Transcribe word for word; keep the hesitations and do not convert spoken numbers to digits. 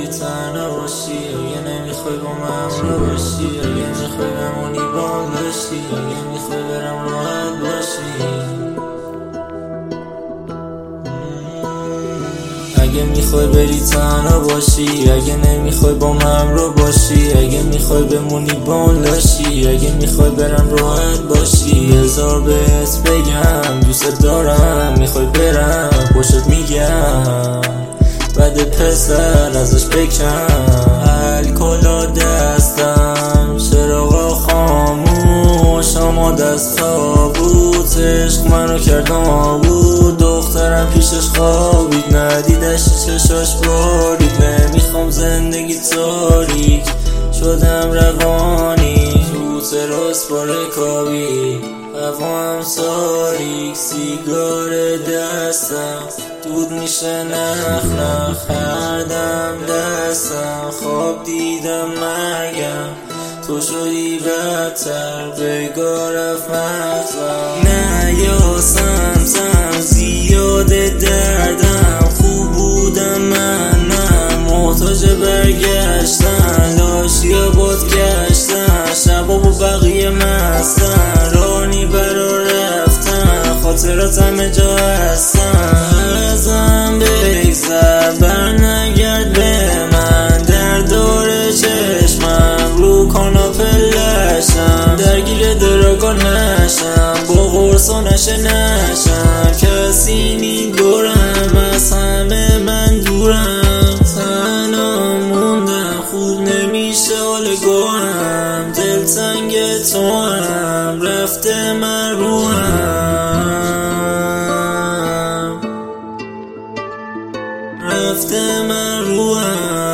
تنها باشی، اگه نمیخوای با من همراه باشی، اگه میخوای بمونی بام باشی، اگه میخوای برم راحت باشی، اگه میخوای بری تنها باشی، اگه نمیخوای با من همراه باشی، اگه میخوای بمونی بام لاشی، اگه میخوای برم راحت باشی. هزار بهت بگم دوست دارم، میخوای برم پشت میگم بعد پسر ازش بکن. الکلا دستم چراغا خاموش، اما دست تابوت عشق منو کرد نابود. دخترم پیشش خوابید، ندیدش چشاش بارید. نمیخوام زندگی تاریک، شدم روانی تو تراس با رکابی، هوام تاریک. سیگار دستم دود میشه نخ نخ، هر دم دستم خواب دیدم مرگم، تو شدی بدتر بگاه رفت مغزم. نه یاسم سم زیاده دردم، خوب بودم من نه محتاج برگشتن، لاشیا باد گشتن شبا با بقیه مستن، رانی برا رفتن خاطرات همه جا هستن. ازم بگذر بر نگرد به من، در دور چشمم رو کاناپه لشم، درگیر دراگا نشم با قرصا نشه نشم. کسی نی دورم از همه من دورم، تنها موندم خوب نمیشه حال گوهم، دلتنگ تو هم رفته من روحم، رفته من روحم.